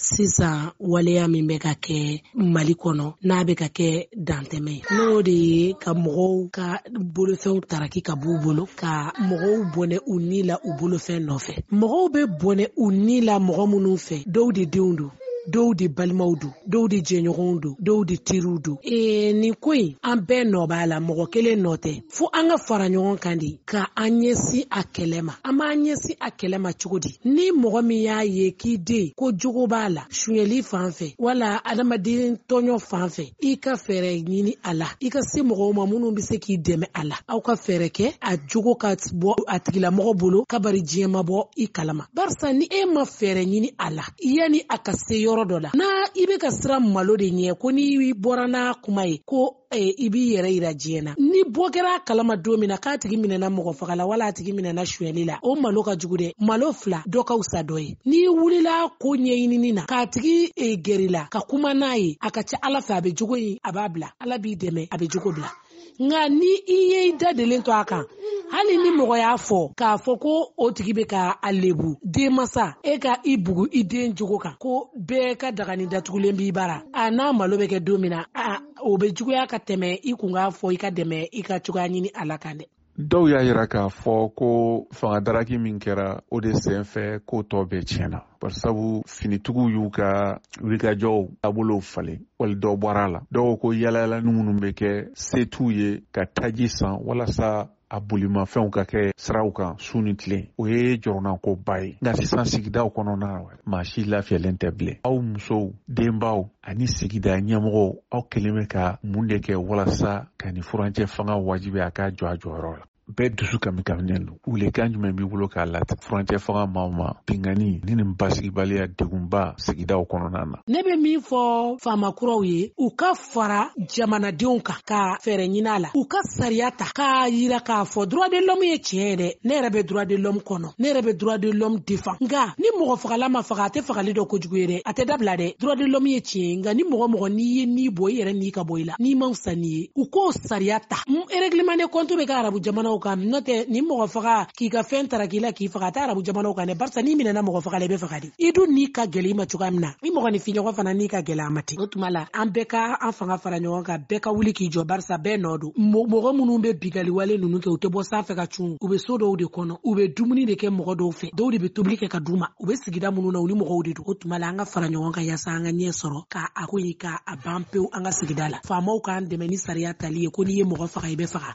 sisan waleya min bɛ ka kɛ Mali kɔnɔ n'a bɛ ka kɛ dantɛmɛ n'o de ye ka mɔgɔw ka bolofɛnw taraki ka b'u bolo ka mɔgɔw bɔnɛ u ni la u bolofɛn nɔfɛ mɔgɔw bɛ bɔnɛ u ni la mɔgɔ minnu fɛ dɔw de denw don dɔw de balimaw don dɔw de jɛɲɔgɔnw don dɔw de teriw don nin ko in an bɛɛ nɔ b'a la mɔgɔ kelen nɔ tɛ fo an ka fara ɲɔgɔn kan de ka an ɲɛsin a kɛlɛ ma an b'an ɲɛsin a kɛlɛ ma cogo di ni mɔgɔ min y'a ye k'i den ko jogo b'a la suɲɛli fan fɛ wala adamaden tɔɲɔ fan fɛ i ka fɛɛrɛ ɲini a la i ka se mɔgɔw ma minnu bɛ se k'i dɛmɛ a la aw ka fɛɛrɛ kɛ a jogo ka bɔ a tigilamɔgɔ bolo ka bari diɲɛ ma bɔ i kalama barisa ni e ma fɛɛrɛ ɲini a la yani a ka se yɔrɔ dɔ la na i bɛ ka siran malo de ɲɛ ko ni bɔra n'a kuma ye ko i b'i yɛrɛ yira diɲɛ na ni bɔ kɛra kalama don min na k'a tigi minɛna mɔgɔ faga la wala a tigi minɛna suɲɛli la o malo ka jugu dɛ malo fila dɔ ka fisa dɔ ye n'i wulila ko ɲɛɲinini na k'a tigi gɛrɛ la ka kuma n'a ye a ka ca Ala fɛ a bɛ jogo in a b'a bila Ala b'i dɛmɛ a bɛ jogo bila nka ni i ye i dadelen to a kan hali ni mɔgɔ y'a fɔ k'a fɔ ko o tigi bɛ ka a lebu denmasa e ka i bugu i den jogo kan ko bɛɛ ka dagani datugulen b'i bara a n'a malo bɛ kɛ don min na o bɛ juguya ka tɛmɛ i kun k'a fɔ i ka dɛmɛ i ka cogoya ɲini Ala kan dɛ dɔw y'a yira k'a fɔ ko fangadaraki min kɛra o de senfɛ k'o tɔ bɛɛ tiɲɛna barisabu finitigiw y'u ka wulikajɔw taabolow falen wali dɔw bɔra a la dɔw ko yalayala minnu bɛ kɛ se t'u ye ka taji san walasa a bolimafɛnw ka kɛ siraw kan su ni tile o ye jɔrɔnankoba ye nka sisan sigidaw kɔnɔna maa si lafiyalen tɛ bilen aw musow denbaw ani sigida ɲɛmɔgɔw aw kelen bɛ ka mun de kɛ walasa ka ni furancɛ fanga wajibi a ka jɔ a jɔyɔrɔ la bɛɛ dusu kaminen don wulikan jumɛn b'i bolo k'a lati furancɛ fanga maaw ma pingani ni nin basigibaliya degunba sigidaw kɔnɔna na ne bɛ min fɔ faamakuraw ye u ka fara jamanadenw kan ka fɛɛrɛ ɲini a la u ka sariya ta k'a yira k'a fɔ droit de l'homme ye tiɲɛ ye dɛ ne yɛrɛ bɛ droit de l'homme kɔnɔ ne yɛrɛ bɛ droit de l'homme défend nka ni mɔgɔ fagala ma faga a tɛ fagali dɔ kojugu ye dɛ a tɛ dabila dɛ droit de l'homme ye tiɲɛ ye nka ni mɔgɔ n'i ye ni bɔ i yɛrɛ n'i ka bɔ i la n'i ma fisa n'i ye u k'o sariya ta règlement de compte bɛ kɛ arabu jamanaw kan n'o tɛ ni mɔgɔ faga k'i ka fɛn tara k'i la k'i faga a tɛ arabu jamanaw kan dɛ barisa n'i minɛna mɔgɔ faga la i bɛ faga de i dun n'i ka gɛlɛ i ma cogoya min na ni mɔgɔ ni fiɲɔgɔn fana n'i ka gɛlɛ a ma ten o tuma la an bɛɛ ka an fanga fara ɲɔgɔn kan bɛɛ ka wuli k'i jɔ barisa bɛɛ nɔ don mɔgɔ minnu bɛ bigaliwale ninnu kɛ u tɛ bɔ sanfɛ ka cun u bɛ so dɔw de kɔnɔ u bɛ dumuni de kɛ mɔgɔ dɔw fɛ dɔw de bɛ tobili kɛ ka d'u ma u bɛ sigida minnu na u ni mɔgɔw de don o tuma la an ka fara ɲɔgɔn kan yaasa an ka ɲɛ sɔrɔ k'a ko ye k'a ban pewu an ka sigida la faamaw k'an dɛmɛ ni sariya tali ye ko n'i ye mɔgɔ faga i bɛ faga